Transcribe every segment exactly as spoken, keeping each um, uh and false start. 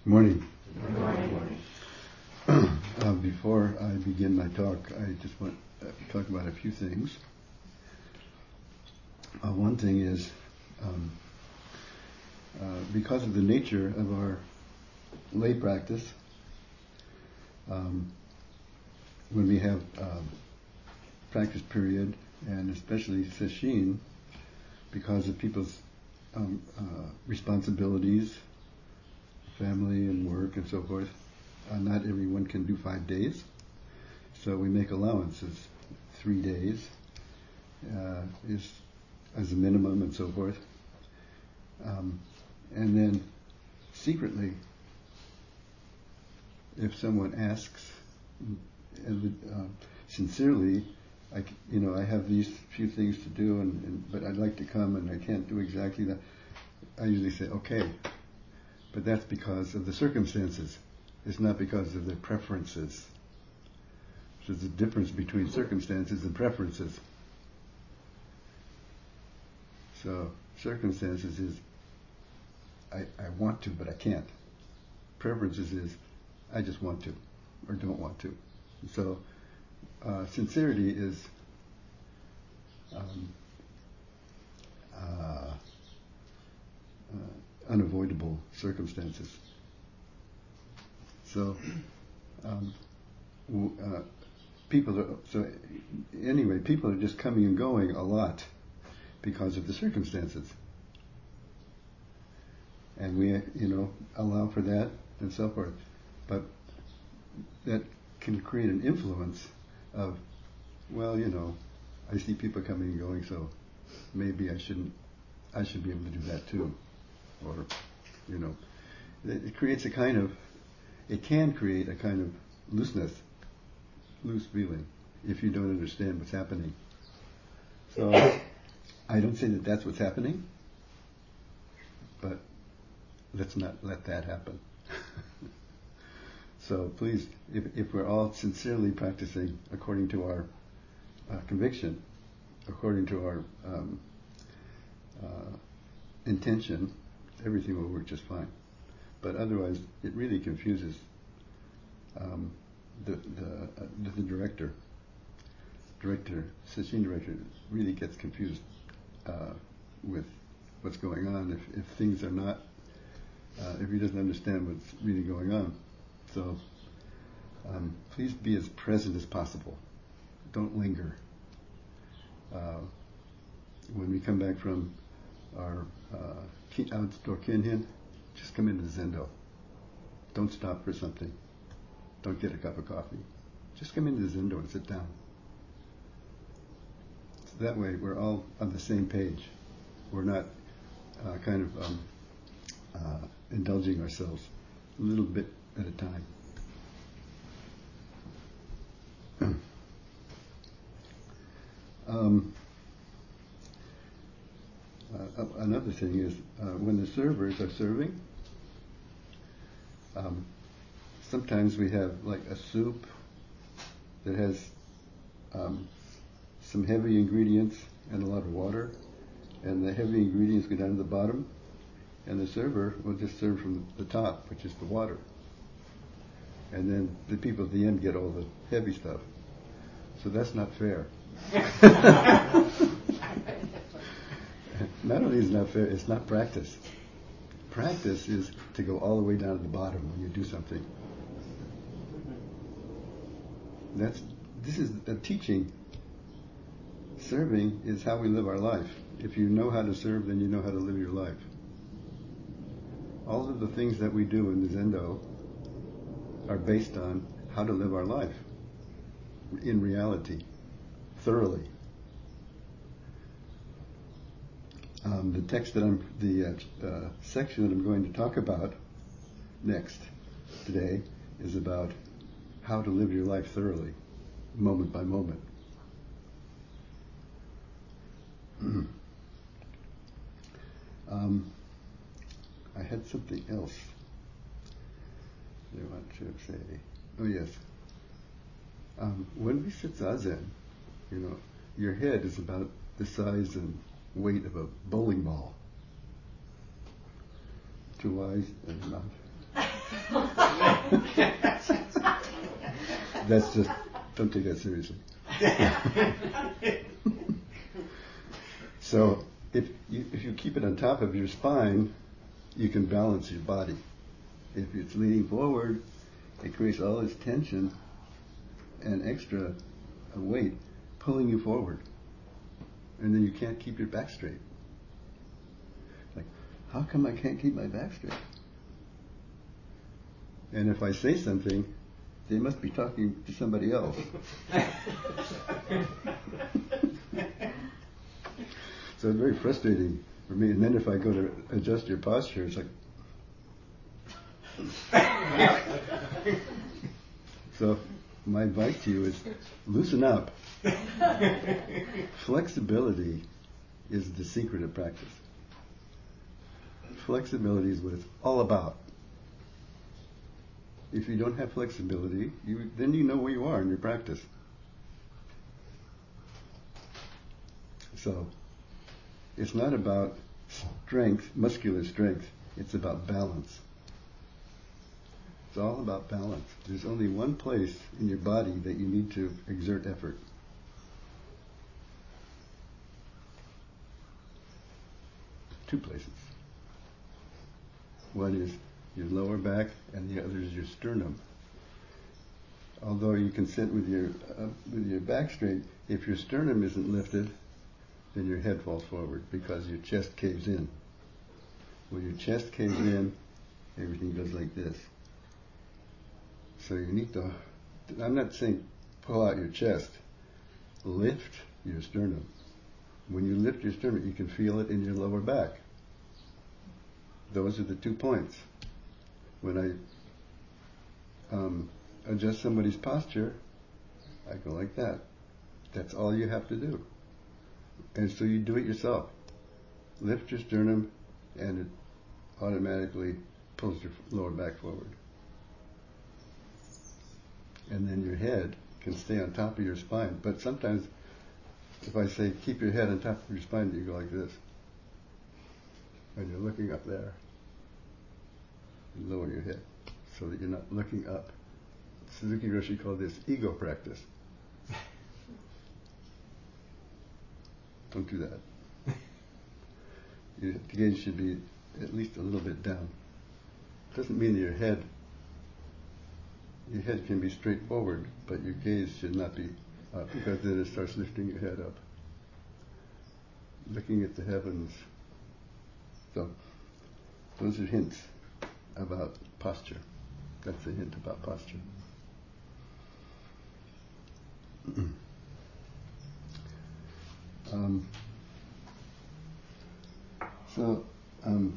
Morning. Good morning. uh, before I begin my talk, I just want to talk about a few things. Uh, one thing is, um, uh, because of the nature of our lay practice, um, when we have um, practice period, and especially sesshin, because of people's um, uh, responsibilities, family and work and so forth, uh, not everyone can do five days. So we make allowances. Three days uh, is as a minimum and so forth. Um, and then secretly, if someone asks uh, sincerely, I, you know, I have these few things to do, and, and but I'd like to come, and I can't do exactly that. I usually say, okay, but that's because of the circumstances. It's not because of their preferences. So there's a difference between circumstances and preferences. So circumstances is, I, I want to, but I can't. Preferences is, I just want to, or don't want to. So uh, sincerity is um, uh, uh, unavoidable circumstances. So um, w- uh, people are, so anyway, people are just coming and going a lot because of the circumstances. And we, you know, allow for that and so forth. But that can create an influence of, well, you know, I see people coming and going, so maybe I shouldn't, I should be able to do that too. Or, you know, it, it creates a kind of, it can create a kind of looseness, loose feeling, if you don't understand what's happening. So I don't say that that's what's happening, but let's not let that happen. So please, if, if we're all sincerely practicing according to our uh, conviction, according to our um, uh, intention, everything will work just fine. But otherwise, it really confuses um, the the, uh, the director. Director, sesshin director, really gets confused uh, with what's going on if, if things are not, uh, if he doesn't understand what's really going on. So um, please be as present as possible. Don't linger. Uh, when we come back from our uh, outdoor kinhin, just come into the zendo. Don't stop for something. Don't get a cup of coffee. Just come into the zendo and sit down. So that way we're all on the same page. We're not uh, kind of um, uh, indulging ourselves a little bit at a time. um, uh, another thing is uh, when the servers are serving, um, sometimes we have like a soup that has um, some heavy ingredients and a lot of water, and the heavy ingredients go down to the bottom, and the server will just serve from the top, which is the water. And then the people at the end get all the heavy stuff. So that's not fair. Not only is it not fair, it's not practice. Practice is to go all the way down to the bottom when you do something. That's this is a teaching. Serving is how we live our life. If you know how to serve, then you know how to live your life. All of the things that we do in the Zendo are based on how to live our life in reality, thoroughly. Um, the text that I'm, the uh, uh, section that I'm going to talk about next today is about how to live your life thoroughly, moment by moment. um, I had something else I want to say. Oh yes. Um, when we sit zazen, you know, your head is about the size and weight of a bowling ball. Two eyes and a mouth. That's just, don't take that seriously. So if you, if you keep it on top of your spine, you can balance your body. If it's leaning forward, it creates all this tension and extra weight pulling you forward. And then you can't keep your back straight. Like, how come I can't keep my back straight? And if I say something, they must be talking to somebody else. So it's very frustrating for me. And then if I go to adjust your posture, it's like... So my advice to you is loosen up. Flexibility is the secret of practice. Flexibility is what it's all about. If you don't have flexibility, you, then you know where you are in your practice. So, it's not about strength, muscular strength. It's about balance. It's all about balance. There's only one place in your body that you need to exert effort. Two places. One is your lower back, and the other is your sternum. Although you can sit with your uh, with your back straight, if your sternum isn't lifted, then your head falls forward because your chest caves in. When your chest caves in, everything goes like this. So you need to, I'm not saying pull out your chest, lift your sternum. When you lift your sternum, you can feel it in your lower back. Those are the two points. When I um, adjust somebody's posture, I go like that. That's all you have to do. And so you do it yourself. Lift your sternum, and it automatically pulls your lower back forward. And then your head can stay on top of your spine. But sometimes, if I say keep your head on top of your spine, you go like this. And you're looking up there. You lower your head so that you're not looking up. Suzuki Roshi called this ego practice. Don't do that. Your gaze should be at least a little bit down. Doesn't mean that your head your head can be straight forward, but your gaze should not be up, because then it starts lifting your head up. Looking at the heavens. So those are hints about posture. That's a hint about posture. um, so, um,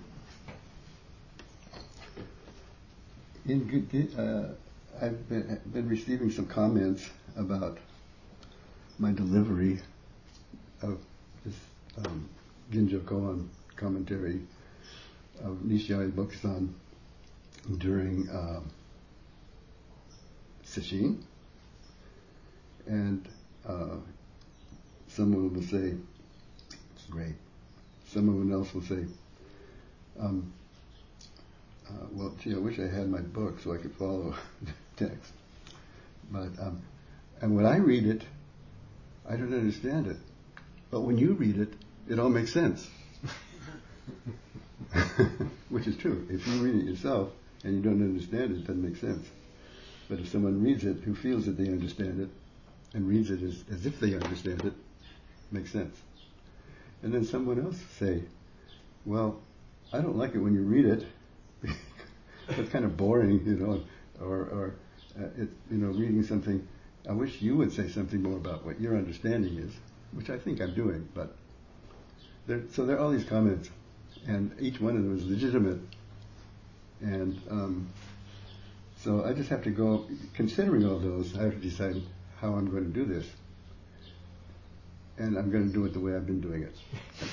in good, uh, I've been, been receiving some comments about my delivery of this um, Ginjo Koan commentary of Nishiyai Bokusan during uh, Sesshin, and uh, someone will say, it's great. Someone else will say, um, uh, well, gee, I wish I had my book so I could follow the text. But, um, and when I read it, I don't understand it. But when you read it, it all makes sense. Which is true. If you read it yourself and you don't understand it, it doesn't make sense. But if someone reads it who feels that they understand it and reads it as, as if they understand it, it makes sense. And then someone else say, well, I don't like it when you read it. It's kind of boring, you know, or, or uh, it, you know, reading something. I wish you would say something more about what your understanding is, which I think I'm doing. But there, so there are all these comments, and each one of them is legitimate. And um, so I just have to go, considering all those, I have to decide how I'm going to do this. And I'm going to do it the way I've been doing it.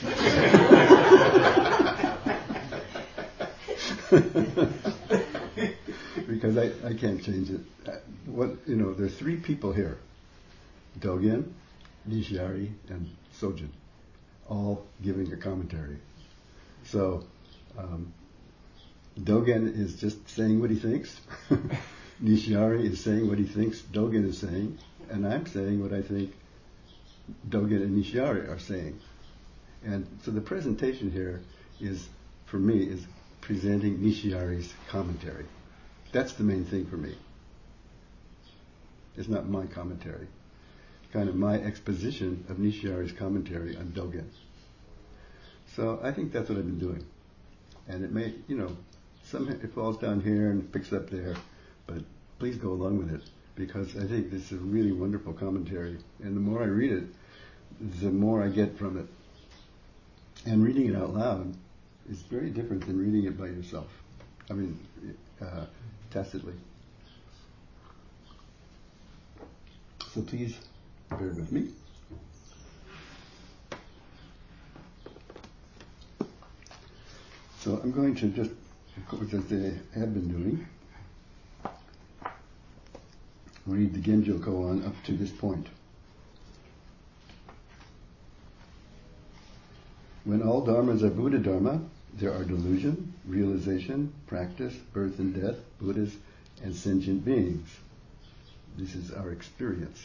Because I, I can't change it. What you know, there are three people here: Dogen, Nishiyari, and Sojin, all giving a commentary. So um, Dogen is just saying what he thinks, Nishiyari is saying what he thinks Dogen is saying, and I'm saying what I think Dogen and Nishiyari are saying. And so the presentation here is, for me, is presenting Nishiyari's commentary. That's the main thing for me. It's not my commentary. Kind of my exposition of Nishiyari's commentary on Dogen. So I think that's what I've been doing. And it may, you know, somehow it falls down here and picks up there, but please go along with it, because I think this is a really wonderful commentary. And the more I read it, the more I get from it. And reading it out loud is very different than reading it by yourself. I mean, uh, tacitly. So please bear with me. So I'm going to just, of course, as I have been doing, read the Genjo koan up to this point. When all dharmas are Buddha dharma, there are delusion, realization, practice, birth and death, Buddhas, and sentient beings. This is our experience.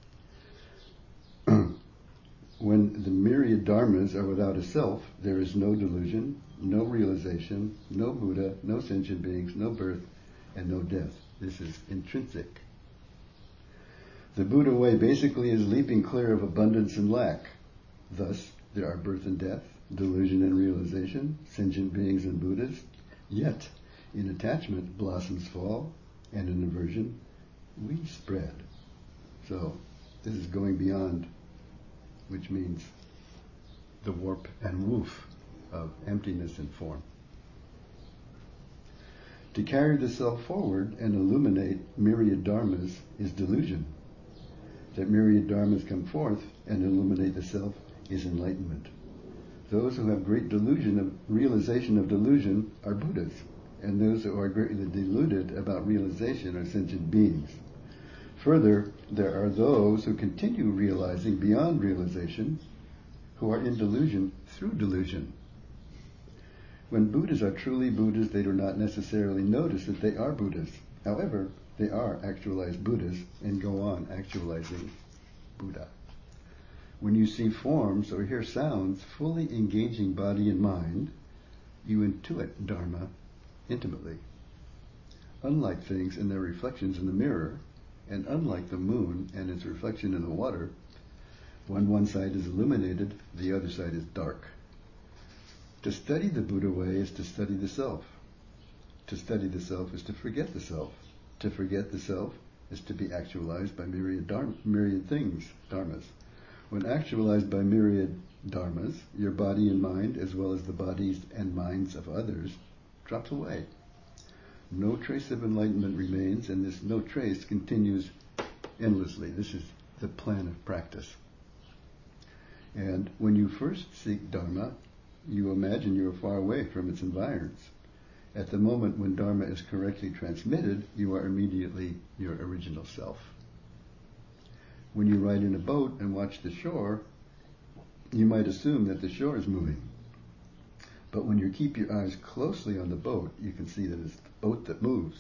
When the myriad dharmas are without a self, there is no delusion, no realization, no Buddha, no sentient beings, no birth, and no death. This is intrinsic. The Buddha way basically is leaping clear of abundance and lack. Thus, there are birth and death, delusion and realization, sentient beings and Buddhas. Yet, in attachment, blossoms fall, and in aversion, we spread. So, this is going beyond, which means the warp and woof of emptiness and form. To carry the self forward and illuminate myriad dharmas is delusion. That myriad dharmas come forth and illuminate the self is enlightenment. Those who have great delusion of realization of delusion are Buddhas, and those who are greatly deluded about realization are sentient beings. Further, there are those who continue realizing beyond realization, who are in delusion through delusion. When Buddhas are truly Buddhas, they do not necessarily notice that they are Buddhas. However, they are actualized Buddhas and go on actualizing Buddha. When you see forms or hear sounds fully engaging body and mind, you intuit Dharma intimately. Unlike things and their reflections in the mirror, and unlike the moon and its reflection in the water, when one side is illuminated, the other side is dark. To study the Buddha way is to study the self. To study the self is to forget the self. To forget the self is to be actualized by myriad, dharma, myriad things, dharmas. When actualized by myriad dharmas, your body and mind, as well as the bodies and minds of others, drops away. No trace of enlightenment remains, and this no trace continues endlessly. This is the plan of practice. And when you first seek Dharma, you imagine you are far away from its environs. At the moment when Dharma is correctly transmitted, you are immediately your original self. When you ride in a boat and watch the shore, you might assume that the shore is moving. But when you keep your eyes closely on the boat, you can see that it's the boat that moves.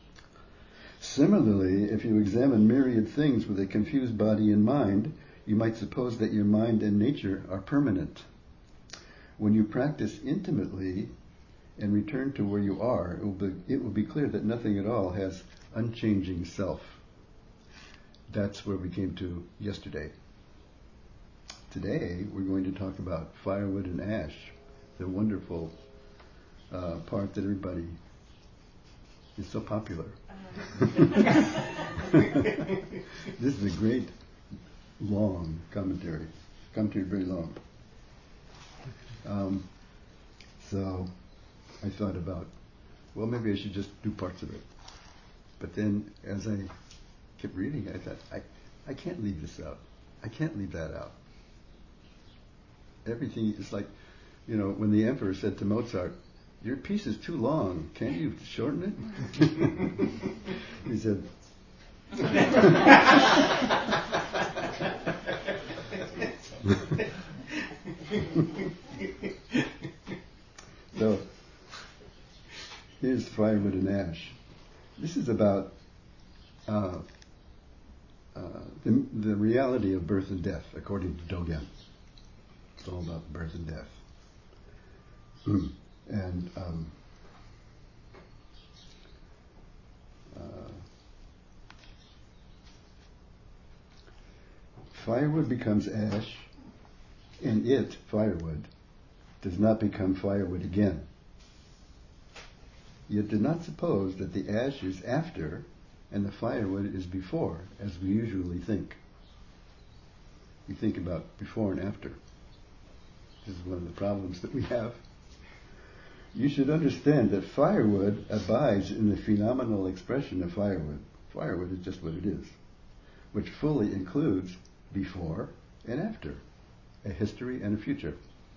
Similarly, if you examine myriad things with a confused body and mind, you might suppose that your mind and nature are permanent. When you practice intimately and return to where you are, it will be, it will be clear that nothing at all has unchanging self. That's where we came to yesterday. Today, we're going to talk about firewood and ash, the wonderful uh, part that everybody is so popular. This is a great, long commentary. Commentary very long. Um, so I thought about, well, maybe I should just do parts of it. But then, as I kept reading, I thought, I, I can't leave this out. I can't leave that out. Everything is like, you know, when the emperor said to Mozart, "Your piece is too long. Can't you shorten it?" He said, so here's firewood and ash. This is about uh, uh, the, the reality of birth and death, according to Dogen. It's all about birth and death. and um, uh, firewood becomes ash, and it, firewood, does not become firewood again. Yet do not suppose that the ash is after and the firewood is before, as we usually think. We think about before and after. This is one of the problems that we have. You should understand that firewood abides in the phenomenal expression of firewood. Firewood is just what it is, which fully includes before and after, a history and a future,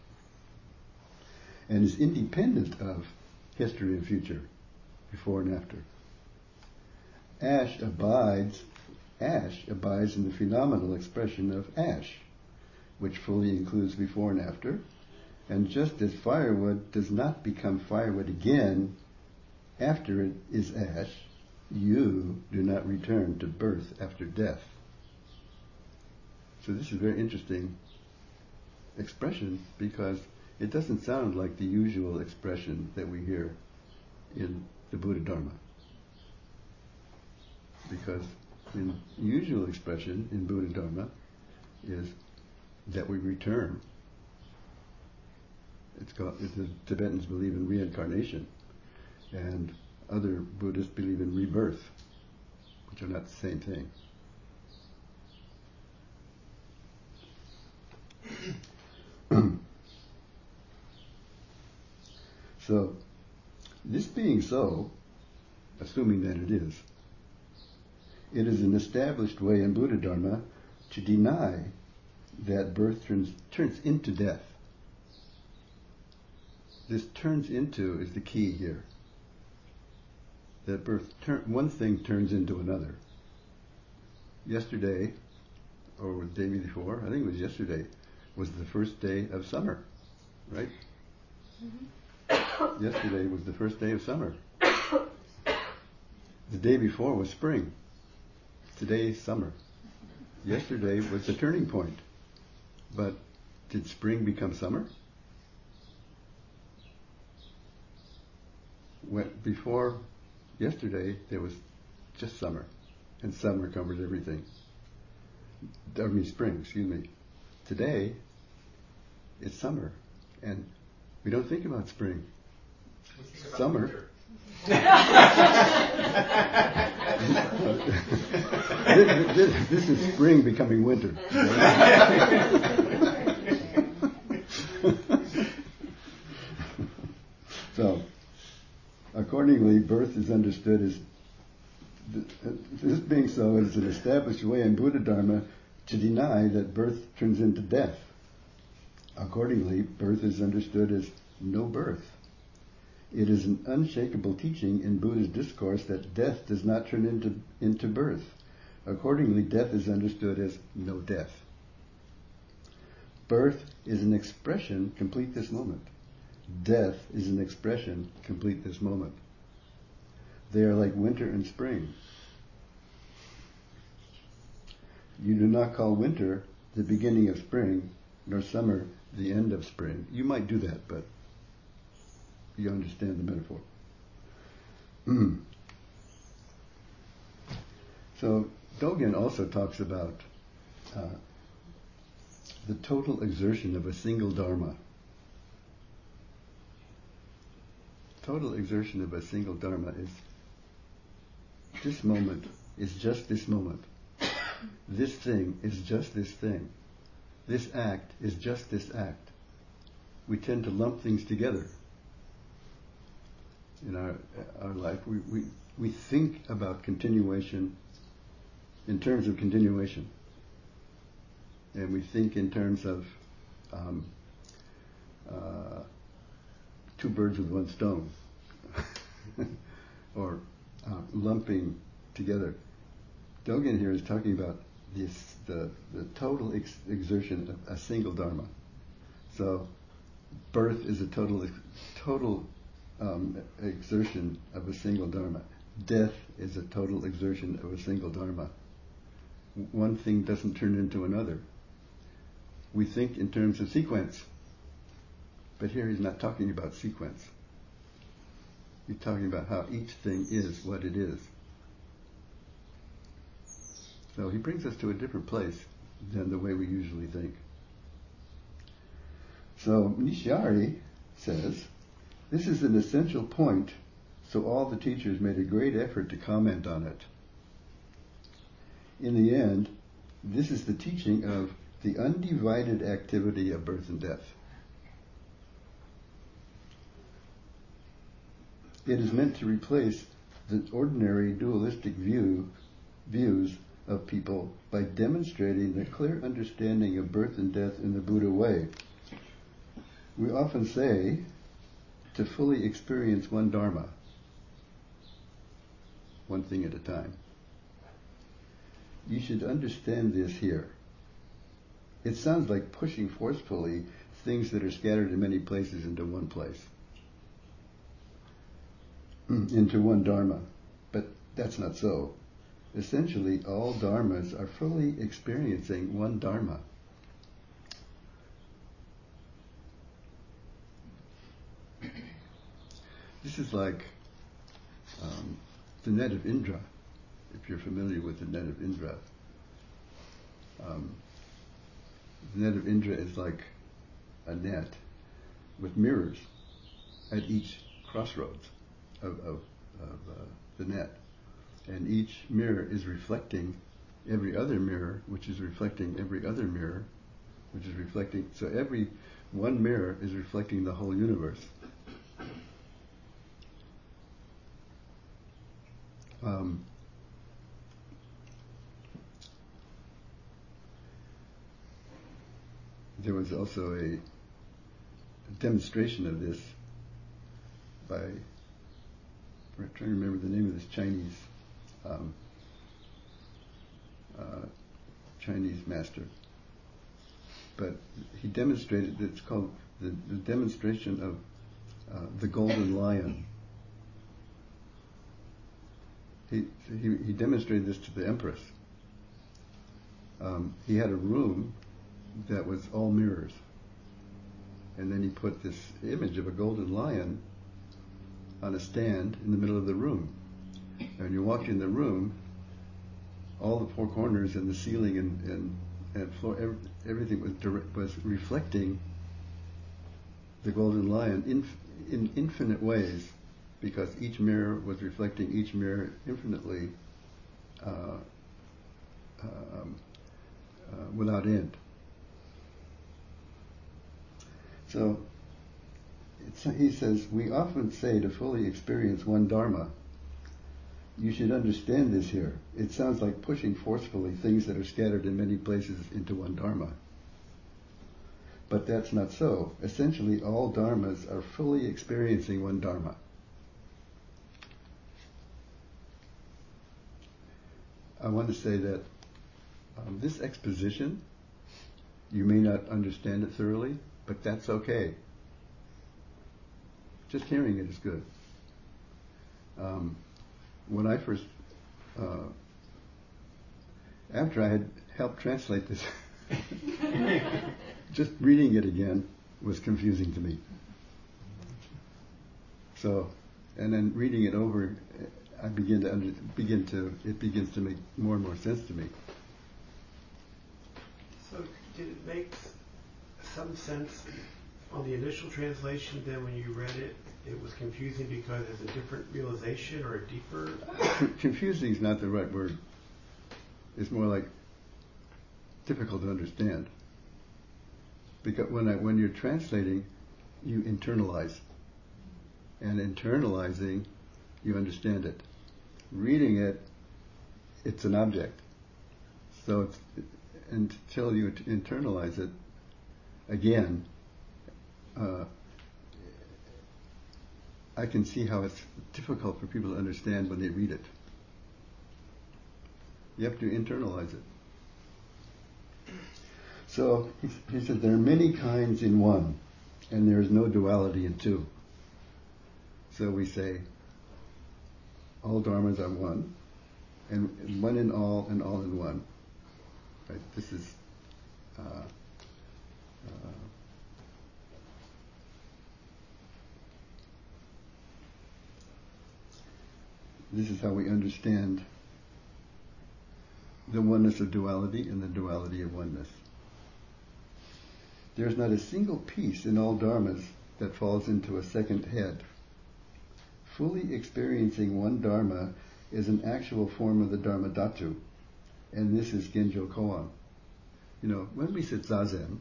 and is independent of history and future, before and after. Ash abides, ash abides in the phenomenal expression of ash, which fully includes before and after, and just as firewood does not become firewood again after it is ash, you do not return to birth after death. So this is a very interesting expression, because it doesn't sound like the usual expression that we hear in the Buddha Dharma. Because the usual expression in Buddha Dharma is that we return. It's called, the Tibetans believe in reincarnation, and other Buddhists believe in rebirth, which are not the same thing. So, this being so, assuming that it is, it is an established way in Buddha Dharma to deny that birth turns, turns into death. This turns into is the key here. That birth, turn, one thing turns into another. Yesterday, or the day before, I think it was yesterday, was the first day of summer, right? Mm-hmm. Yesterday was the first day of summer. The day before was spring. Today is summer. Yesterday was the turning point. But did spring become summer? When, before yesterday, there was just summer. And summer covers everything. I mean spring, excuse me. Today, it's summer. And we don't think about spring. Summer. this, this, this is spring becoming winter. So, accordingly, birth is understood as, this being so, is an established way in Buddha Dharma to deny that birth turns into death. Accordingly, birth is understood as no birth. It is an unshakable teaching in Buddha's discourse that death does not turn into, into birth. Accordingly, death is understood as no death. Birth is an expression, complete this moment. Death is an expression, complete this moment. They are like winter and spring. You do not call winter the beginning of spring, nor summer the end of spring. You might do that, but you understand the metaphor. Mm. So Dogen also talks about uh, the total exertion of a single dharma. Total exertion of a single dharma is this moment is just this moment. This thing is just this thing. This act is just this act. We tend to lump things together. In our our life, we, we, we think about continuation in terms of continuation. And we think in terms of um, uh, two birds with one stone. or uh, lumping together. Dogen here is talking about this, the, the total ex- exertion of a single dharma. So birth is a total total um, exertion of a single dharma. death is a total exertion of a single dharma. One thing doesn't turn into another. We think in terms of sequence, but here he's not talking about sequence. He's talking about how each thing is what it is. So he brings us to a different place than the way we usually think. So Nishiyari says, this is an essential point, so all the teachers made a great effort to comment on it. In the end, this is the teaching of the undivided activity of birth and death. It is meant to replace the ordinary dualistic view, views of people by demonstrating the clear understanding of birth and death in the Buddha way. We often say to fully experience one dharma, one thing at a time. You should understand this here. It sounds like pushing forcefully things that are scattered in many places into one place, into one dharma. But that's not so. Essentially, all dharmas are fully experiencing one dharma. This is like um, the net of Indra, if you're familiar with the net of Indra. Um, the net of Indra is like a net with mirrors at each crossroads of, of, of uh, the net. And each mirror is reflecting every other mirror, which is reflecting every other mirror, which is reflecting... So every one mirror is reflecting the whole universe. Um, there was also a, a demonstration of this by, I'm trying to remember the name of this Chinese um, uh, Chinese master, but he demonstrated, it's called the, the demonstration of uh, the golden lion. He, he he demonstrated this to the Empress. Um, he had a room that was all mirrors, and then he put this image of a golden lion on a stand in the middle of the room. And when you walked in the room, all the four corners and the ceiling and and, and floor, every, everything was direct, was reflecting the golden lion in in infinite ways, because each mirror was reflecting each mirror infinitely, uh, um, uh, without end. So it's, he says, we often say to fully experience one dharma. You should understand this here. It sounds like pushing forcefully things that are scattered in many places into one dharma. But that's not so. Essentially, all dharmas are fully experiencing one dharma. I want to say that um, this exposition, you may not understand it thoroughly, but that's okay. Just hearing it is good. Um, when I first, uh, after I had helped translate this, just reading it again was confusing to me. So, and then reading it over, I begin to under, begin to it begins to make more and more sense to me. So, did it make some sense on the initial translation? Then, when you read it, it was confusing because it's a different realization or a deeper. Confusing is not the right word. It's more like difficult to understand. Because when I, when you're translating, you internalize, and internalizing, you understand it. Reading it, it's an object. So it's, until you internalize it, again, uh, I can see how it's difficult for people to understand when they read it. You have to internalize it. So he, he said there are many kinds in one, and there is no duality in two. So we say, all dharmas are one, and one in all and all in one. Right? This is uh, uh, this is how we understand the oneness of duality and the duality of oneness. There is not a single piece in all dharmas that falls into a second head. Fully experiencing one dharma is an actual form of the Dharma Dhatu, and this is Genjo Koan. You know, when we sit Zazen,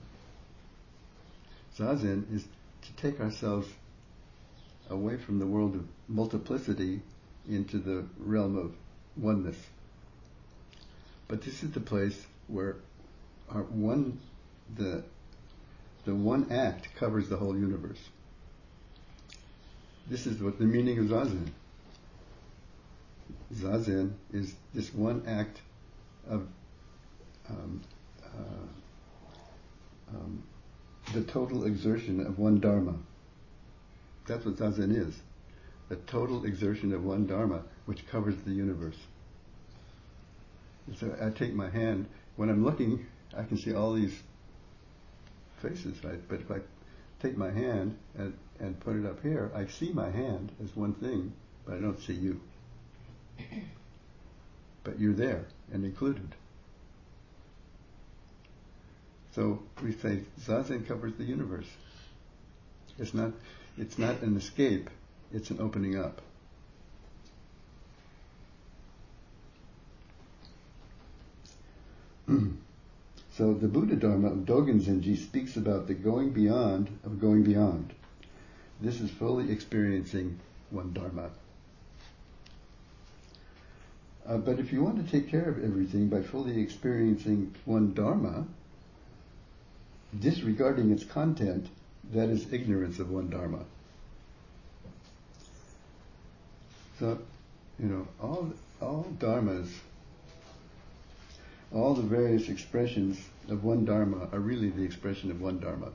Zazen is to take ourselves away from the world of multiplicity into the realm of oneness. But this is the place where our one, the the one act covers the whole universe. This is what the meaning of Zazen. Zazen is this one act of um, uh, um, the total exertion of one dharma. That's what Zazen is. The total exertion of one dharma which covers the universe. So I take my hand, when I'm looking, I can see all these faces, right? But if I take my hand and, and put it up here, I see my hand as one thing, but I don't see you. But you're there and included. So we say Zazen covers the universe. It's not it's not an escape, it's an opening up. So the Buddha Dharma of Dogen Zenji speaks about the going beyond of going beyond. This is fully experiencing one Dharma. Uh, but if you want to take care of everything by fully experiencing one Dharma, disregarding its content, that is ignorance of one Dharma. So, you know, all all dharmas, all the various expressions of one Dharma are really the expression of one Dharma.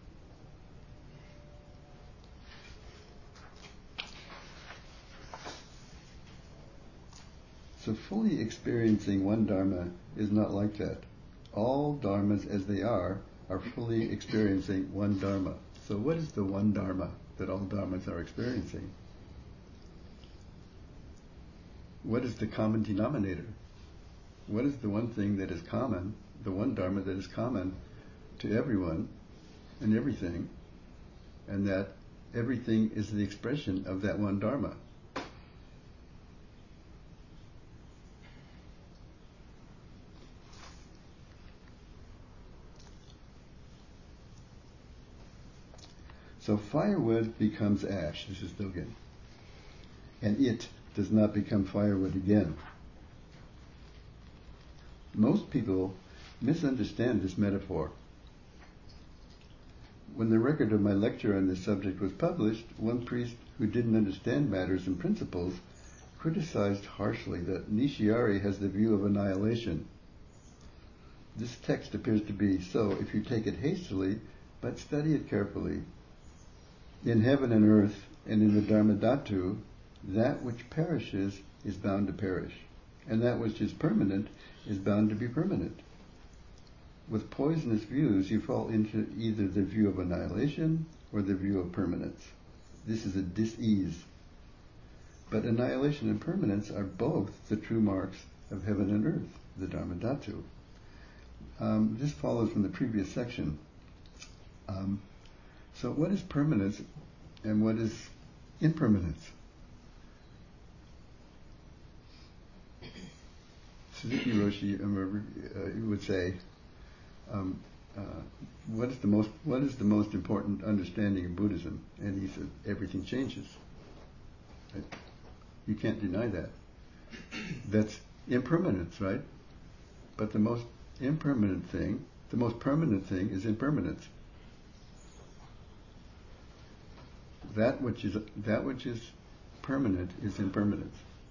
So fully experiencing one Dharma is not like that. All dharmas as they are are fully experiencing one Dharma. So what is the one Dharma that all dharmas are experiencing? What is the common denominator? What is the one thing that is common, the one Dharma that is common to everyone and everything, and that everything is the expression of that one Dharma? So firewood becomes ash, this is Dogen, and it does not become firewood again. Most people misunderstand this metaphor. When the record of my lecture on this subject was published, one priest who didn't understand matters and principles criticized harshly that Nishiyari has the view of annihilation. This text appears to be so if you take it hastily, but study it carefully. In heaven and earth, and in the Dharma Dhatu, that which perishes is bound to perish, and that which is permanent is bound to be permanent. With poisonous views, you fall into either the view of annihilation or the view of permanence. This is a dis-ease. But annihilation and permanence are both the true marks of heaven and earth, the Dharma Dhatu. Um, this follows from the previous section. Um, so what is permanence and what is impermanence? Suzuki Roshi uh, would say, um, uh, what is the most what is the most important understanding of Buddhism? And he said, everything changes. Right? You can't deny that. That's impermanence, right? But the most impermanent thing, the most permanent thing is impermanence. That which is that which is permanent is impermanence.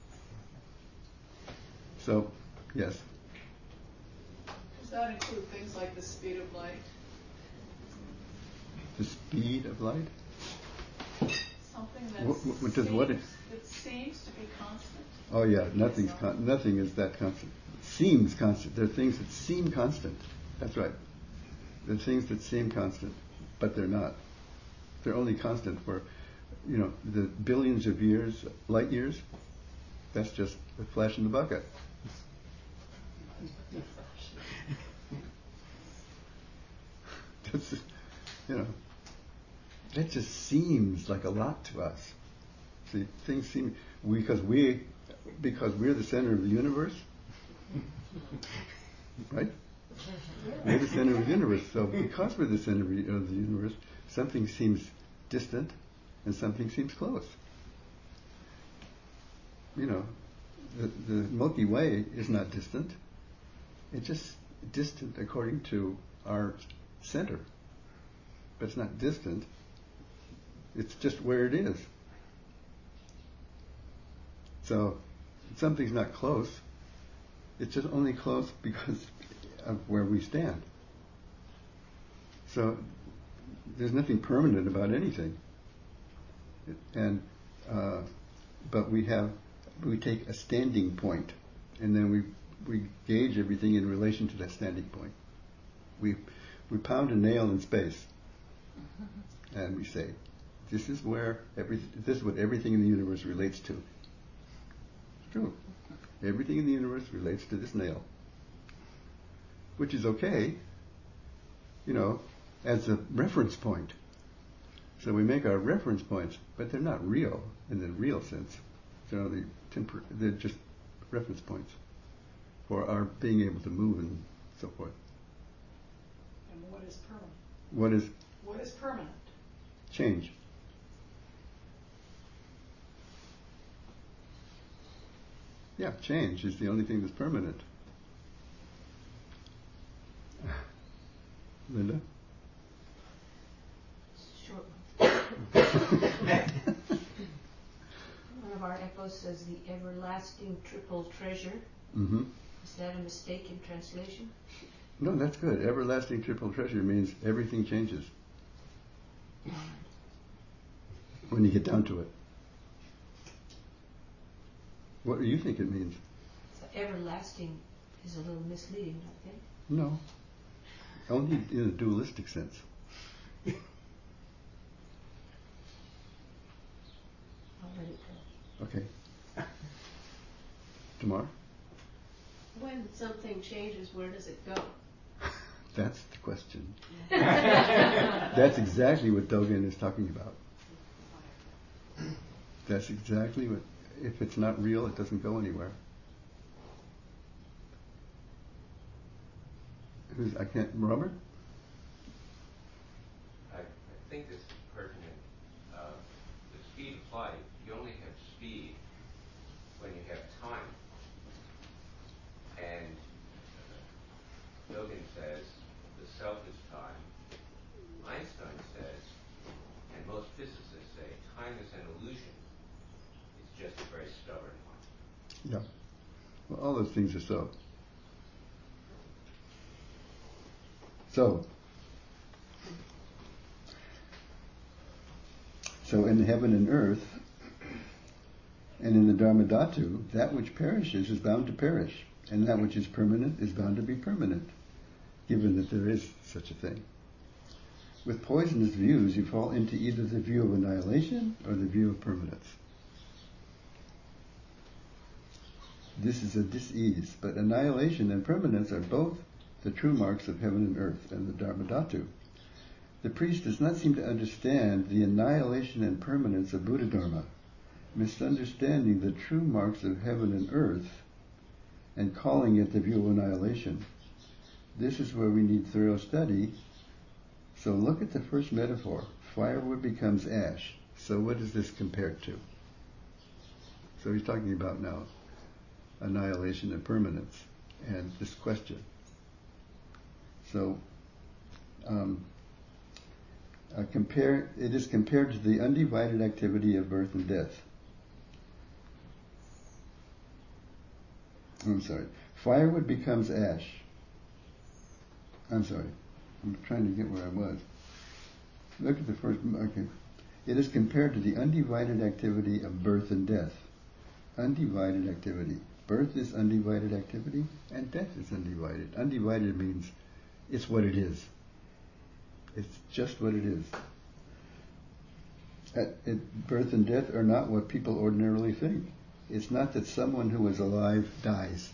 So, yes. Does that include things like the speed of light? The speed of light? something that What- what does seems, what it- that seems to be constant? Oh yeah, nothing's con- nothing is that constant. Seems constant. There are things that seem constant. That's right. There are things that seem constant, but they're not. They're only constant for, you know, the billions of years, light years. That's just a flash in the bucket. That's, you know, that just seems like a lot to us. See, things seem because we because we're the center of the universe, right? We're the center of the universe. So because we're the center of the universe, something seems distant and something seems close. You know, the, the Milky Way is not distant. It's just distant according to our center. But it's not distant. It's just where it is. So something's not close. It's just only close because of where we stand. So there's nothing permanent about anything. And uh, but we have we take a standing point, and then we we gauge everything in relation to that standing point. We we pound a nail in space, and we say, "This is where every this is what everything in the universe relates to." It's true. Everything in the universe relates to this nail, which is okay, you know, as a reference point. So we make our reference points, but they're not real in the real sense. They're only tempor- they're just reference points for our being able to move and so forth. And what is permanent? What is What is permanent? change? Yeah, change is the only thing that's permanent. Linda? Short one. One of our echoes says the everlasting triple treasure. Mm-hmm. Is that a mistake in translation? No, that's good. Everlasting triple treasure means everything changes when you get down to it. What do you think it means? So everlasting is a little misleading, don't you think? No. Only in a dualistic sense. I'll let it go. Okay. Tomorrow? When something changes, where does it go? That's the question. That's exactly what Dogen is talking about. That's exactly what, if it's not real, it doesn't go anywhere. Who's, I can't, Robert? I, I think this is pertinent. Uh, the speed of light, you only have speed when you have time. And uh, Dogen says the self is time. Einstein says, and most physicists say, time is an illusion. It's just a very stubborn one. Yeah. Well, all those things are so. So, so in heaven and earth, and in the Dharmadhatu, that which perishes is bound to perish, and that which is permanent is bound to be permanent, given that there is such a thing. With poisonous views, you fall into either the view of annihilation or the view of permanence. This is a dis-ease, but annihilation and permanence are both the true marks of heaven and earth and the Dharmadhatu. The priest does not seem to understand the annihilation and permanence of Buddha Dharma, misunderstanding the true marks of heaven and earth and calling it the view of annihilation. This is where we need thorough study. So look at the first metaphor. Firewood becomes ash. So what is this compared to? So he's talking about now annihilation and permanence and this question. So um, uh, compare it is compared to the undivided activity of birth and death. I'm sorry. Firewood becomes ash. I'm sorry. I'm trying to get where I was. Look at the first. Okay. It is compared to the undivided activity of birth and death. Undivided activity. Birth is undivided activity, and death is undivided. Undivided means it's what it is. It's just what it is. At, it, birth and death are not what people ordinarily think. It's not that someone who is alive dies.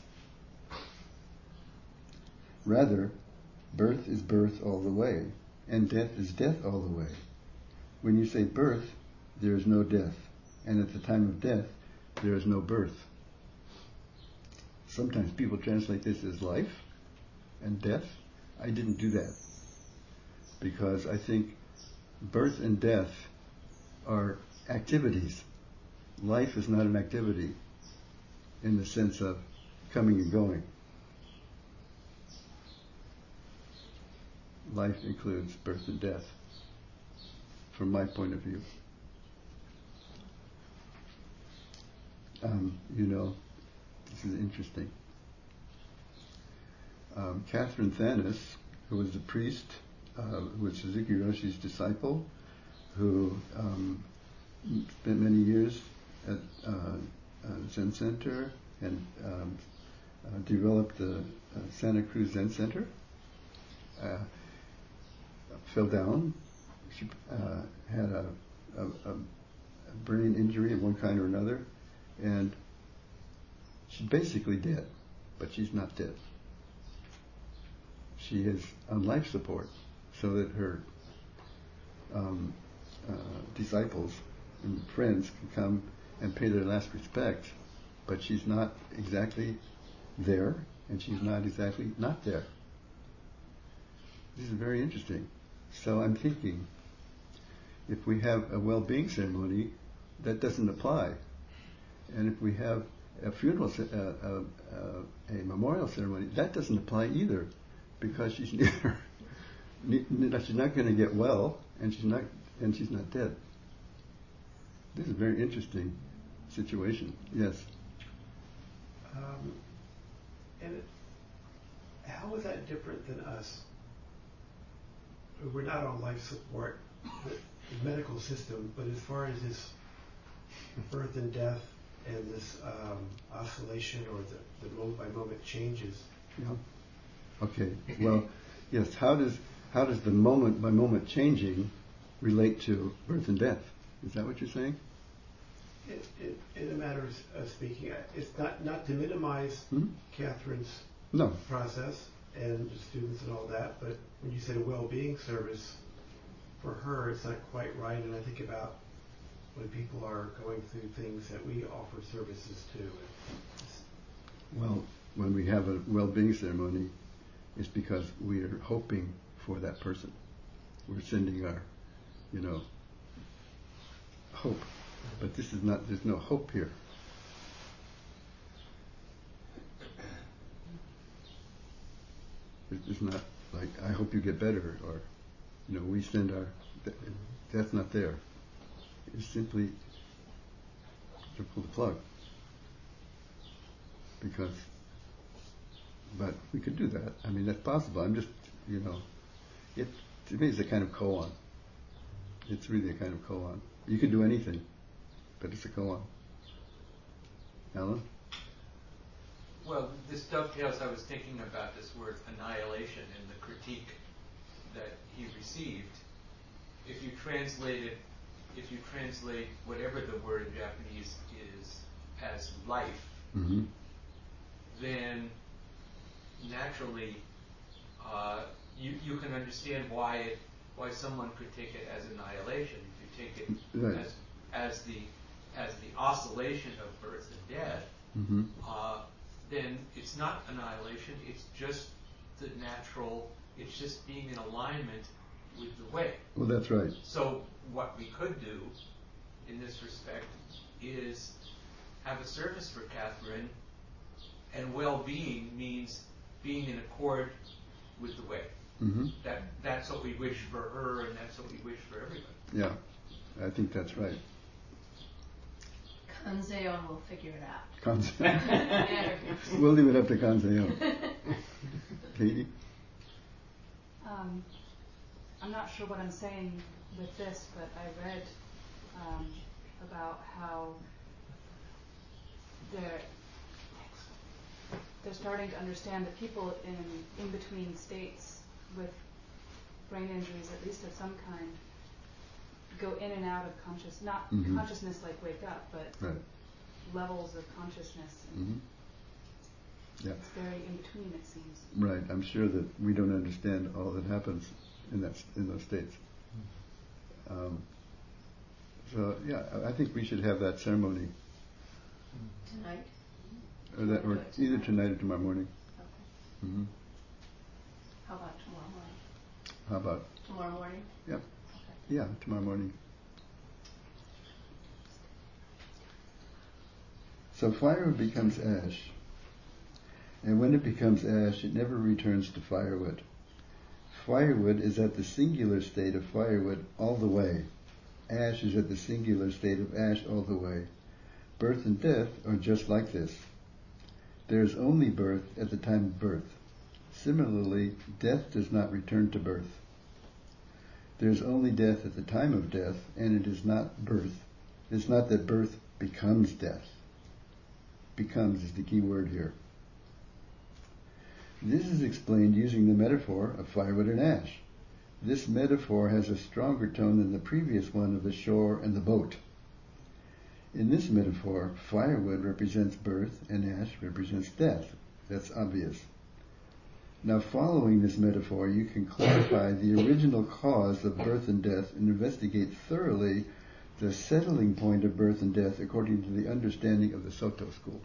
Rather, birth is birth all the way, and death is death all the way. When you say birth, there is no death, and at the time of death, there is no birth. Sometimes people translate this as life and death. I didn't do that, because I think birth and death are activities. Life is not an activity in the sense of coming and going. Life includes birth and death, from my point of view. Um, you know, this is interesting. Um, Catherine Thanis, who was a priest, uh, who was Suzuki Roshi's disciple, who um, spent many years at uh, uh, Zen Center and um, uh, developed the uh, Santa Cruz Zen Center, uh, fell down. She uh, had a, a, a brain injury of one kind or another, and she's basically dead, but she's not dead. She is on life support, so that her um, uh, disciples and friends can come and pay their last respects, but she's not exactly there, and she's not exactly not there. This is very interesting. So I'm thinking, if we have a well-being ceremony, that doesn't apply. And if we have a funeral, uh, uh, uh, a memorial ceremony, that doesn't apply either, because she's neither, ne- she's not going to get well, and she's not, and she's not dead. This is a very interesting situation. Yes. Um, and it, how is that different than us? We're not on life support, the medical system, but as far as this birth and death and this um, oscillation or the, the moment by moment changes. Yeah. Okay. Well, yes. How does how does the moment by moment changing relate to birth and death? Is that what you're saying? It, it, in a matter of, of speaking, it's not not to minimize Hmm? Catherine's No. process and the students and all that, but when you said a well-being service, for her, it's not quite right. And I think about when people are going through things that we offer services to. Well, when we have a well-being ceremony, it's because we are hoping for that person. We're sending our, you know, hope. But this is not, there's no hope here. It's not like, I hope you get better, or, you know, we send our, that's not there. It's simply to pull the plug. Because, but we could do that. I mean, that's possible. I'm just, you know, it, to me it's a kind of koan. It's really a kind of koan. You could do anything, but it's a koan. Alan? Well, this dovetails, I was thinking about this word annihilation and the critique that he received. If you translate it, if you translate whatever the word in Japanese is as life, Mm-hmm. then naturally uh, you you can understand why it why someone could take it as annihilation. If you take it Right. as as the as the oscillation of birth and death, Mm-hmm. uh, then it's not annihilation. It's just the natural. It's just being in alignment with the way. Well, that's right. So what we could do in this respect is have a service for Catherine, and well-being means being in accord with the way. Mm-hmm. That that's what we wish for her, and that's what we wish for everybody. Yeah, I think that's right. Kanzeon will figure it out. Kanze- we'll leave it up to Kanzeon. Katie? Um, I'm not sure what I'm saying with this, but I read um, about how they're they're starting to understand that people in in between states with brain injuries, at least of some kind, go in and out of conscious, not Mhm. consciousness like wake up, but Right. levels of consciousness. And hmm Yeah. it's very in between, it seems. Right. I'm sure that we don't understand all that happens in that in those states. Um, so yeah, I I think we should have that ceremony, Tonight? or that, or either tonight or tomorrow morning. Okay. hmm How about tomorrow morning? How about? Tomorrow morning? Yeah. Okay. Yeah, tomorrow morning. So fire becomes ash, and when it becomes ash, it never returns to firewood. Firewood is at the singular state of firewood all the way. Ash is at the singular state of ash all the way. Birth and death are just like this. There is only birth at the time of birth. Similarly, death does not return to birth. There is only death at the time of death, and it is not birth. It's not that birth becomes death. Becomes is the key word here. This is explained using the metaphor of firewood and ash. This metaphor has a stronger tone than the previous one of the shore and the boat. In this metaphor, firewood represents birth and ash represents death. That's obvious. Now, following this metaphor, you can clarify the original cause of birth and death and investigate thoroughly the settling point of birth and death according to the understanding of the Soto school.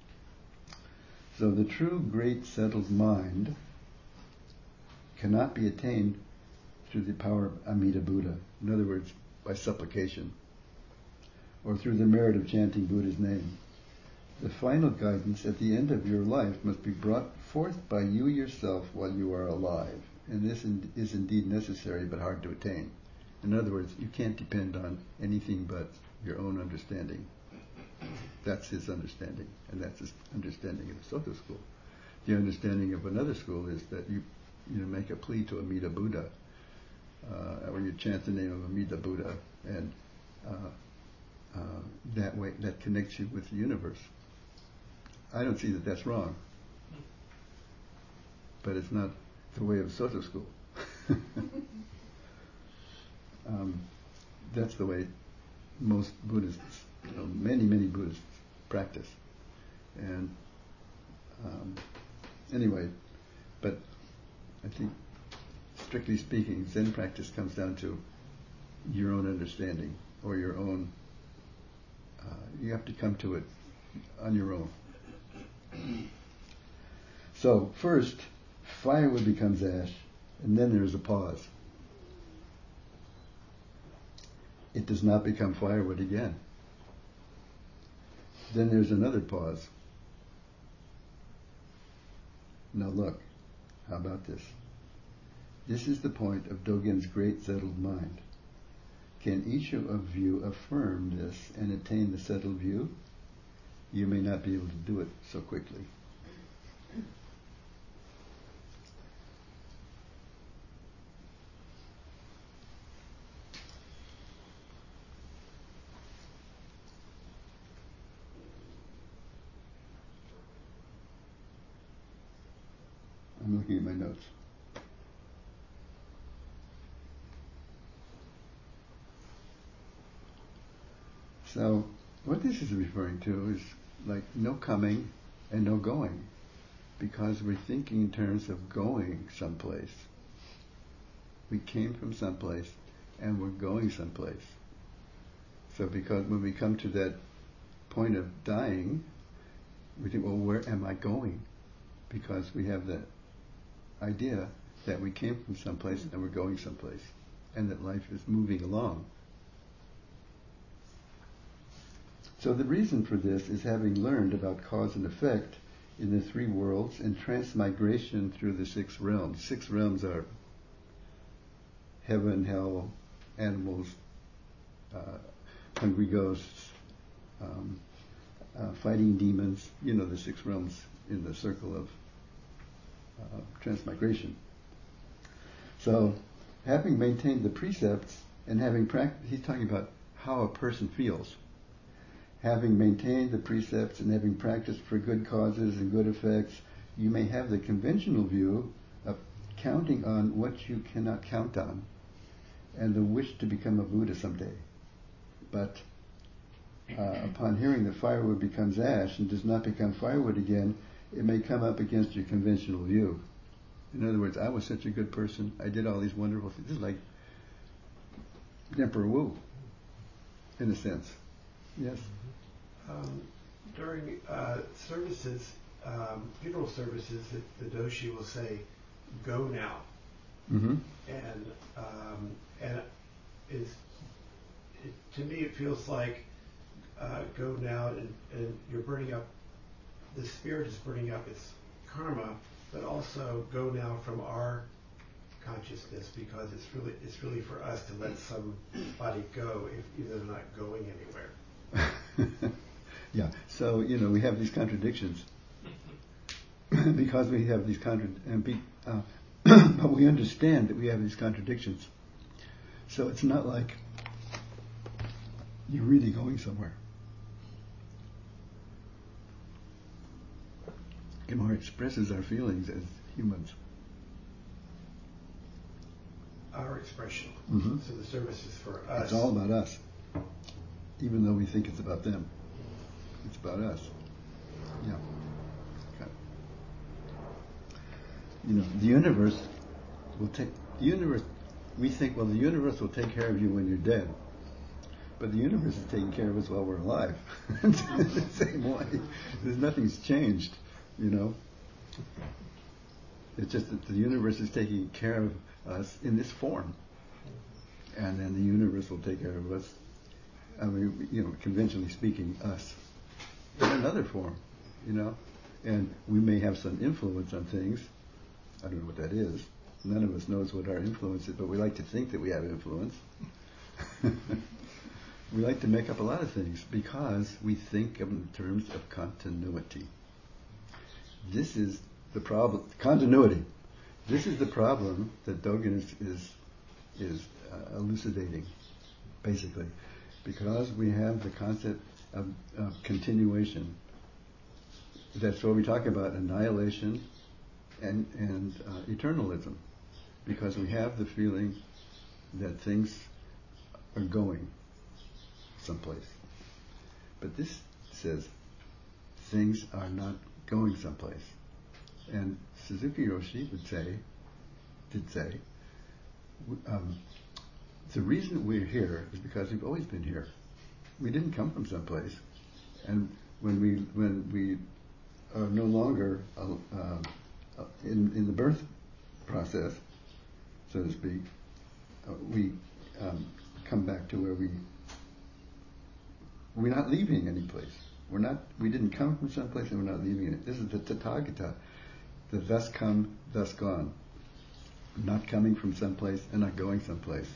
So the true great settled mind cannot be attained through the power of Amida Buddha. In other words, by supplication, or through the merit of chanting Buddha's name. The final guidance at the end of your life must be brought forth by you yourself while you are alive. And this in, is indeed necessary but hard to attain. In other words, you can't depend on anything but your own understanding. That's his understanding, and that's his understanding of the Soto school. The understanding of another school is that you, you know, make a plea to Amida Buddha, uh, or you chant the name of Amida Buddha, and uh, uh, that way that connects you with the universe. I don't see that that's wrong, but it's not the way of Soto school. um, that's the way most Buddhists, you know, many, many Buddhists practice. And um, anyway, but I think, strictly speaking, Zen practice comes down to your own understanding, or your own, uh, you have to come to it on your own. So, first, firewood becomes ash, and then there is a pause. It does not become firewood again. Then there's another pause. Now look, how about this? This is the point of Dogen's great settled mind. Can each of you affirm this and attain the settled view? You may not be able to do it so quickly. I'm looking at my notes. So, what this is referring to is like no coming and no going, because we're thinking in terms of going someplace. We came from someplace and we're going someplace. So because when we come to that point of dying, we think, well, where am I going? Because we have the idea that we came from someplace and we're going someplace, and that life is moving along. So the reason for this is having learned about cause and effect in the three worlds and transmigration through the six realms. Six realms are heaven, hell, animals, uh, hungry ghosts, um, uh, fighting demons. You know, the six realms in the circle of uh, transmigration. So, having maintained the precepts and having practiced, he's talking about how a person feels. Having maintained the precepts and having practiced for good causes and good effects, you may have the conventional view of counting on what you cannot count on and the wish to become a Buddha someday. But uh, upon hearing that firewood becomes ash and does not become firewood again, it may come up against your conventional view. In other words, I was such a good person, I did all these wonderful things. This is like Emperor Wu, in a sense. Yes? Um, during uh, services, um, funeral services, the, the doshi will say, "Go now," Mm-hmm. and um, and is it, to me it feels like uh, go now, and, and you're burning up. The spirit is burning up its karma, but also go now from our consciousness, because it's really it's really for us to let somebody go if even though they're not going anywhere. Yeah, so, you know, we have these contradictions. Because we have these contra- and be, uh, but we understand that we have these contradictions. So it's not like you're really going somewhere. Gemara expresses our feelings as humans. Our expression. Mm-hmm. So the service is for us. It's all about us, even though we think it's about them. It's about us. Yeah. Okay. You know, the universe will take the universe. We think, well, the universe will take care of you when you're dead, but the universe is taking care of us while we're alive. The same way. There's nothing's changed. You know. It's just that the universe is taking care of us in this form, and then the universe will take care of us. I mean, you know, conventionally speaking, us in another form, you know, and we may have some influence on things. I don't know what that is. None of us knows what our influence is, but we like to think that we have influence. We like to make up a lot of things because we think in terms of continuity. This is the problem. Continuity. This is the problem that Dogen is is, is uh, elucidating, basically, because we have the concept of, of continuation. That's what we talk about, annihilation and and uh, eternalism, because we have the feeling that things are going someplace. But this says things are not going someplace. And Suzuki Roshi would say, did say, um, the reason we're here is because we've always been here. We didn't come from someplace. And when we when we are no longer uh, uh, in in the birth process, so to speak, uh, we um, come back to where we we're not leaving any place. We're not. We didn't come from someplace, and we're not leaving it. This is the Tathagata, the thus come, thus gone. Not coming from someplace and not going someplace.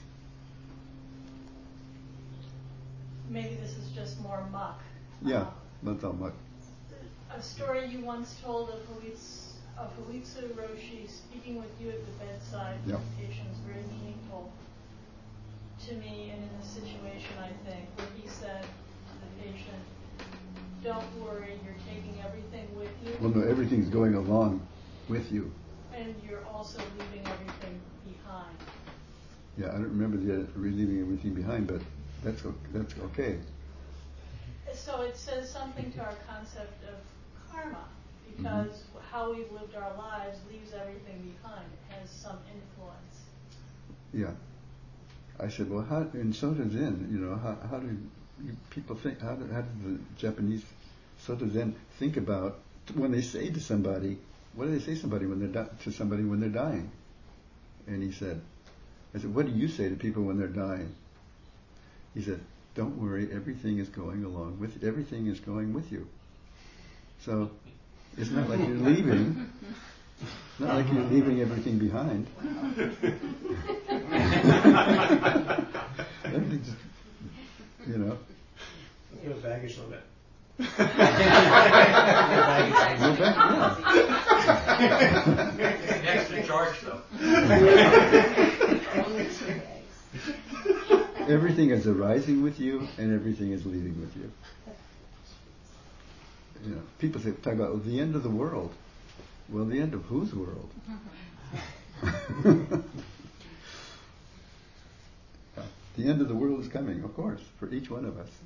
Maybe this is just more muck. Yeah, Um, that's all much. a story you once told of Halitsu, of Halitsu Roshi speaking with you at the bedside Yep. meditation is very meaningful to me, and in this situation, I think, where he said to the patient, "Don't worry, you're taking everything with you, Well, no, everything's going along with you. and you're also leaving everything behind." Yeah, I don't remember the leaving everything behind, but that's o- that's okay. So it says something to our concept of karma, because Mm-hmm. how we've lived our lives leaves everything behind. It has some influence. Yeah. I said, well, how in Soto Zen, you know, how how do you, people think? How do, how do the Japanese Soto Zen think about when they say to somebody? What do they say to somebody when they're di- to somebody when they're dying? And he said, I said, what do you say to people when they're dying? He said, don't worry, everything is going along with everything is going with you. So it's not like you're leaving. It's not like you're leaving everything behind. Everything just, you know. No baggage limit. No back- Extra charge though. yeah. everything is arising with you, and everything is leaving with you. You know, people say, talk about the end of the world. Well, the end of whose world? Yeah, the end of the world is coming, of course, for each one of us.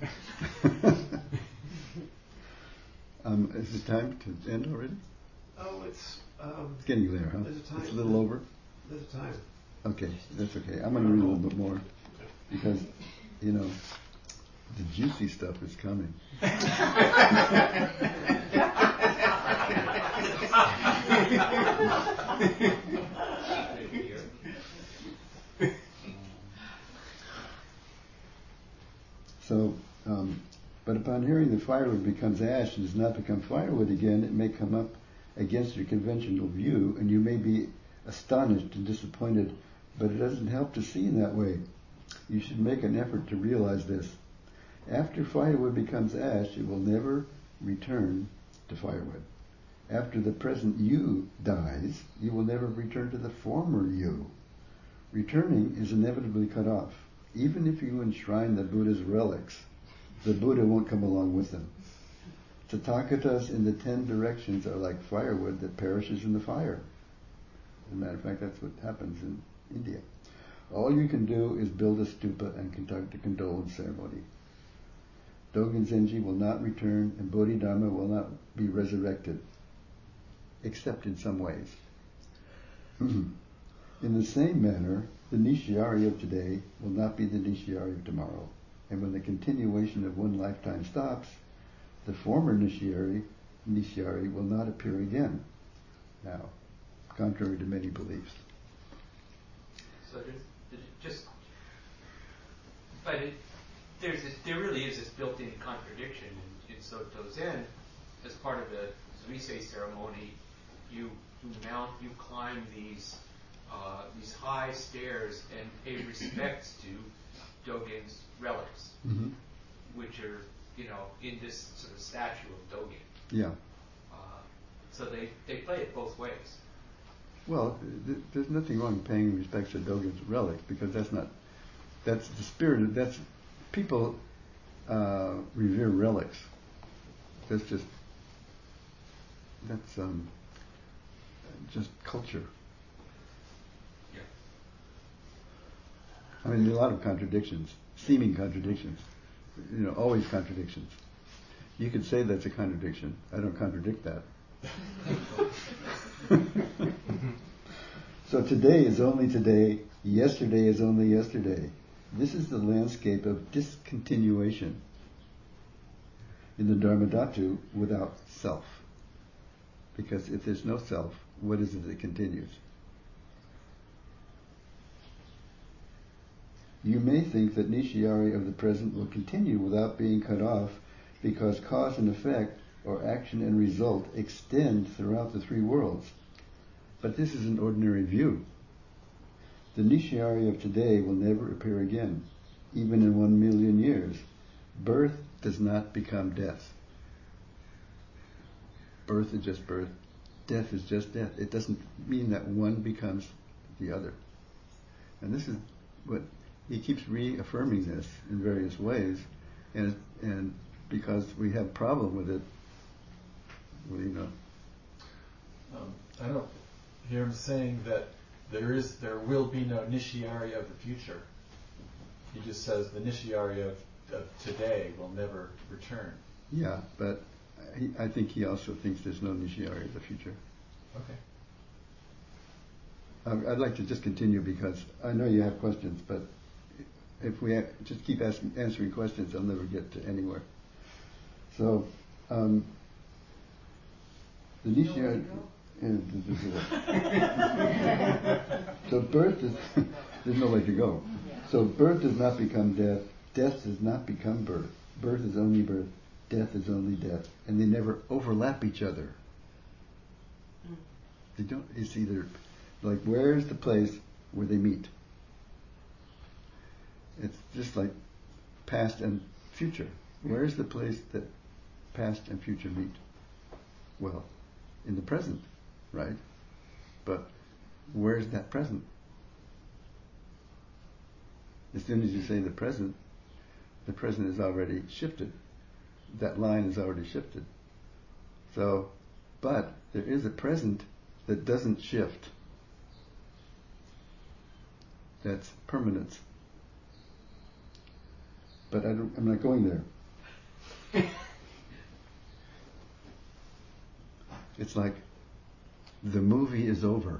um, is it time to end already? Oh, it's. Um, It's getting there, huh? There's a time. It's a little over? There's a time. Okay, that's okay. I'm going to read a little bit more because, you know, the juicy stuff is coming. So, um, but upon hearing that firewood becomes ash and does not become firewood again, it may come up against your conventional view, and you may be astonished and disappointed, but it doesn't help to see in that way. You should make an effort to realize this. After firewood becomes ash, it will never return to firewood. After the present you dies, you will never return to the former you. Returning is inevitably cut off. Even if you enshrine the Buddha's relics, the Buddha won't come along with them. Tathagatas in the ten directions are like firewood that perishes in the fire. As a matter of fact, that's what happens in India. All you can do is build a stupa and conduct a condolence ceremony. Dogen Zenji will not return, and Bodhidharma will not be resurrected, except in some ways. In the same manner, the Nishiyari of today will not be the Nishiyari of tomorrow. And when the continuation of one lifetime stops, the former Nishiyari, Nishiyari will not appear again. Now, contrary to many beliefs. So there's, there's just, but it, there's this, there really is this built-in contradiction in, in Soto Zen. As part of the Zuisei ceremony, you you mount, you climb these uh, these high stairs and pay respects to Dogen's relics, Mm-hmm. which are, you know, in this sort of statue of Dogen. Yeah. Uh, so they, they play it both ways. Well, th- there's nothing wrong in paying respects to Dogen's relics, because that's not, that's the spirit of, that's, people uh, revere relics. That's just, that's um, just culture. Yeah. I mean, there are a lot of contradictions, seeming contradictions, you know, always contradictions. You could say that's a contradiction. I don't contradict that. So today is only today, yesterday is only yesterday. This is the landscape of discontinuation in the Dharmadhatu without self. Because if there's no self, what is it that continues? You may think that Nishiyari of the present will continue without being cut off because cause and effect, or action and result, extend throughout the three worlds. But this is an ordinary view. The Nishiyari of today will never appear again, even in one million years. Birth does not become death. Birth is just birth. Death is just death. It doesn't mean that one becomes the other. And this is what he keeps reaffirming this in various ways, and and because we have a problem with it, well, you know. Um, I don't hear him saying that there is, there will be no Nishiyari of the future. He just says the Nishiyari of, of today will never return. Yeah, but he, I think he also thinks there's no Nishiyari of the future. Okay. I, I'd like to just continue because I know you have questions, but if we ha- just keep asking, answering questions, I'll never get to anywhere. So, um, the Nishiyari. So birth is there's no way to go. So birth does not become death. Death does not become birth. Birth is only birth. Death is only death, and they never overlap each other. They don't. It's either like, where's the place where they meet? It's just like past and future. Where's the place that past and future meet? Well, in the present, right? But where's that present? As soon as you say the present, the present is already shifted. That line is already shifted. So, but there is a present that doesn't shift. That's permanence. But I don't, I'm not going there. It's like the movie is over.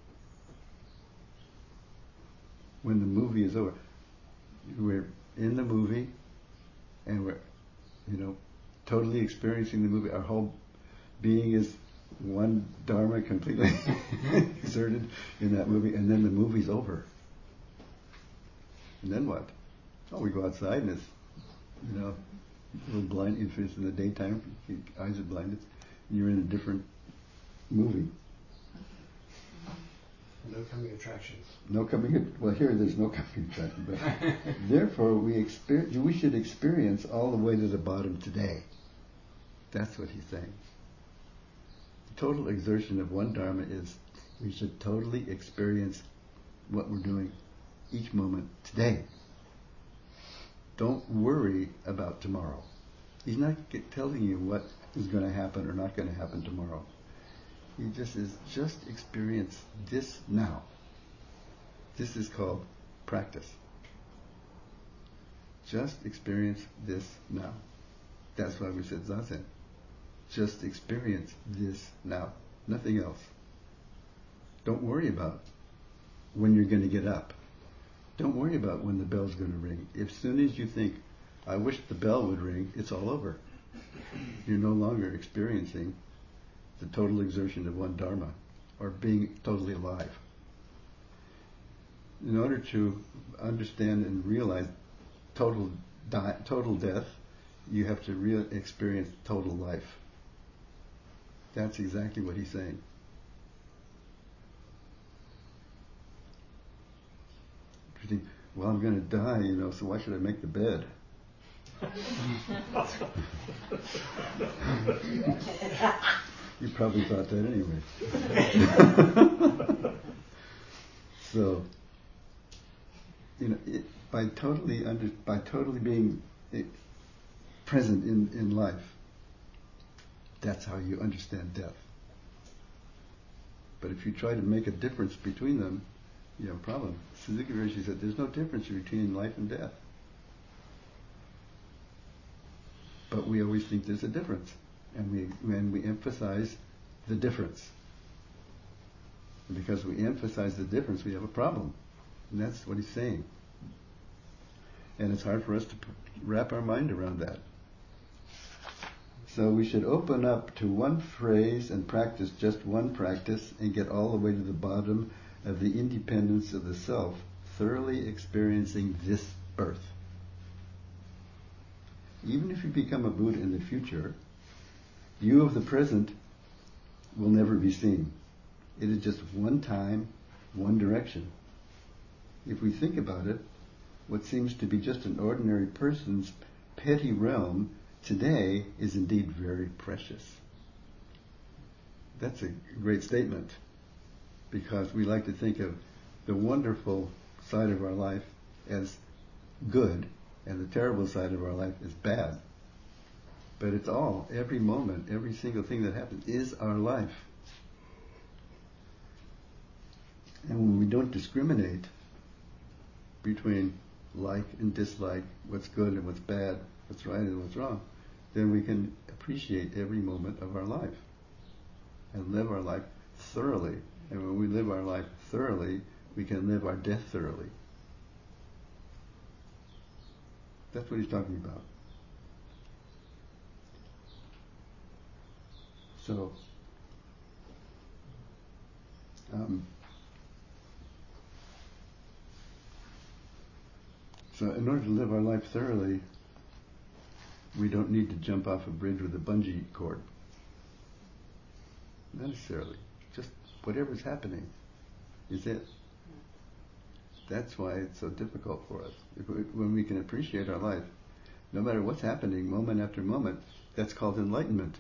When the movie is over, we're in the movie and we're, you know, totally experiencing the movie. Our whole being is one Dharma completely exerted in that movie, and then the movie's over. And then what? Oh, we go outside and it's, you know, a little blind. If it's in the daytime, your eyes are blinded. You're in a different movie. No coming attractions. No coming. Well, here there's no coming attraction, but therefore we experience. We should experience all the way to the bottom today. That's what he's saying. The total exertion of one Dharma is we should totally experience what we're doing each moment today. Don't worry about tomorrow. He's not telling you what is going to happen or not going to happen tomorrow. He just is, just experience this now. This is called practice. Just experience this now. That's why we said Zazen. Just experience this now. Nothing else. Don't worry about when you're going to get up. Don't worry about when the bell's going to ring. As soon as you think, I wish the bell would ring, it's all over. You're no longer experiencing the total exertion of one Dharma, or being totally alive. In order to understand and realize total di- total death, you have to re- experience total life. That's exactly what he's saying. Interesting. Well, I'm going to die, you know, so why should I make the bed? You probably thought that anyway. So, you know, it, by totally under, by totally being it, present in, in life, that's how you understand death. But if you try to make a difference between them, you have a problem. Suzuki Roshi said there's no difference between life and death. But we always think there's a difference. And we when we emphasize the difference. And because we emphasize the difference, we have a problem. And that's what he's saying. And it's hard for us to wrap our mind around that. So we should open up to one phrase and practice just one practice and get all the way to the bottom of the independence of the self, thoroughly experiencing this birth. Even if you become a Buddha in the future, you of the present will never be seen. It is just one time, one direction. If we think about it, what seems to be just an ordinary person's petty realm today is indeed very precious. That's a great statement, because we like to think of the wonderful side of our life as good and the terrible side of our life as bad. But it's all, every moment, every single thing that happens is our life. And when we don't discriminate between like and dislike, what's good and what's bad, what's right and what's wrong, then we can appreciate every moment of our life and live our life thoroughly. And when we live our life thoroughly, we can live our death thoroughly. That's what he's talking about. So, um, so in order to live our life thoroughly, we don't need to jump off a bridge with a bungee cord. Not necessarily. Just whatever's happening is it. That's why it's so difficult for us. If we, when we can appreciate our life, no matter what's happening, moment after moment, that's called enlightenment.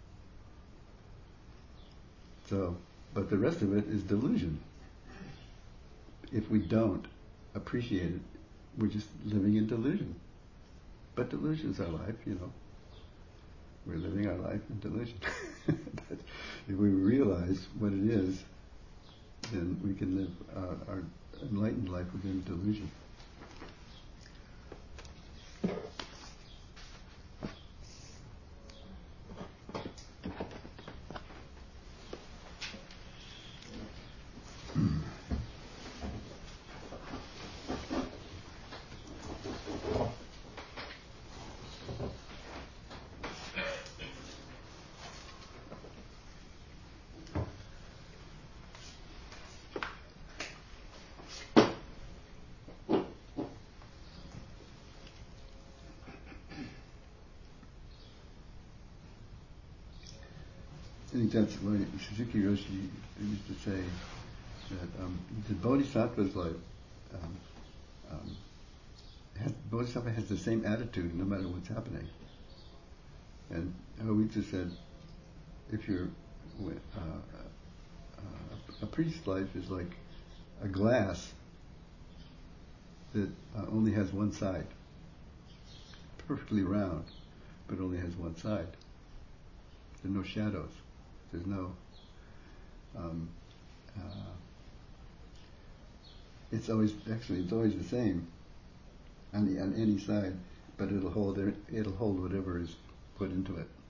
So, but the rest of it is delusion. If we don't appreciate it, we're just living in delusion. But delusion's our life, you know. We're living our life in delusion. But if we realize what it is, then we can live uh, our enlightened life within delusion. I think that's why Suzuki Roshi used to say that um, the Bodhisattva's life, um, um, has, Bodhisattva has the same attitude no matter what's happening. And Hoitsu said, if you're, uh, uh, a priest's life is like a glass that uh, only has one side, perfectly round, but only has one side. There are no shadows. There's no, um, uh, it's always, actually it's always the same on the, on any side, but it'll hold, it'll hold whatever is put into it.